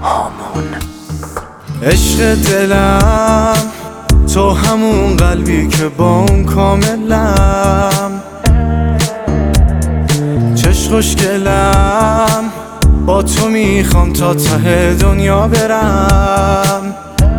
هامون. عشق دلم تو همون قلبی که با اون کاملم، چشم خوشگلم با تو میخوام تا ته دنیا برم.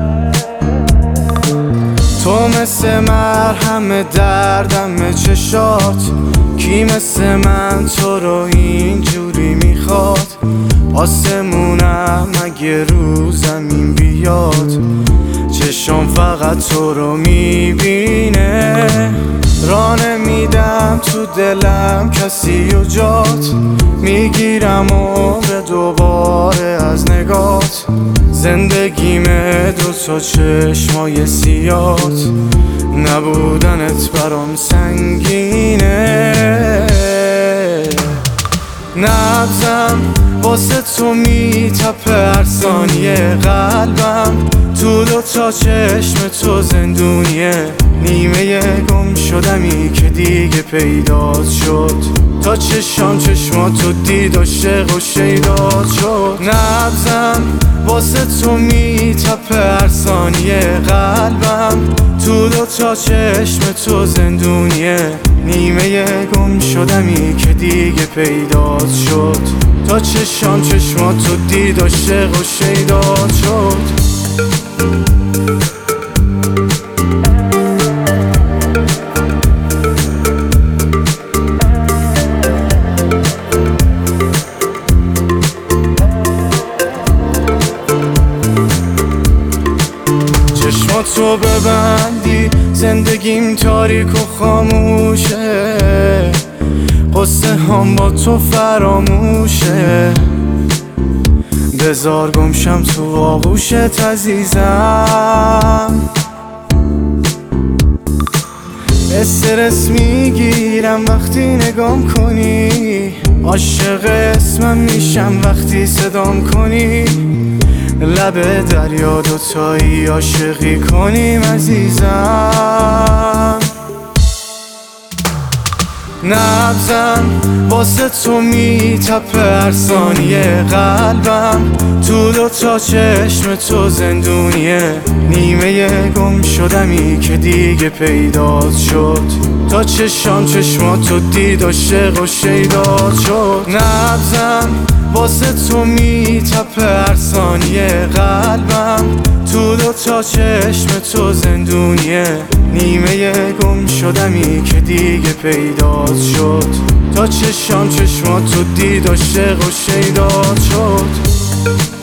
تو مثل مرهم دردم چشات، کی مثل من تو رو اینجوری میخواد؟ آسمونم اگه رو زمین بیاد، چشم فقط تو رو میبینه. راه نمیدم تو دلم کسی و جات، میگیرم عمر دوباره از نگات. زندگیمه دوتا چشمای سیات، نبودنت برام سنگینه. نبضم واسه تو میتپه هر ثانیه، قلبم تو دوتا چشم تو زندونیه. نیمه گم شدمی که دیگه پیدات شد، تا چشماتو دید عاشق و شیدات شد. نبضم واسه تو میتپه هر ثانیه، قلبم تو دوتا چشم تو زندونیه. نیمه گم شدمی که دیگه پیدات شد، تا چشماتو دید عاشق و شیدات شد. چشماتو ببندی زندگیم تاریک و خاموشه، قصه هم با تو فراموشه. بذار گمشم تو آغوشت عزیزم، استرس میگیرم وقتی نگام کنی، عاشق اسمم میشم وقتی صدام کنی. لب دریا دوتایی عاشقی کنیم عزیزم. نبضم واسه تو میتپه هر ثانیه، قلبم تو دوتا چشم تو زندونیه. نیمه گم شدمی که دیگه پیدات شد، تا چشماتو دید عاشق و شیدات شد. نبضم واسه تو میتپه هر ثانیه، قلبم تو دوتا چشم تو زندونیه. نیمه گم شدمی که دیگه پیدات شد، تا چشماتو دید عاشق و شیدات شد.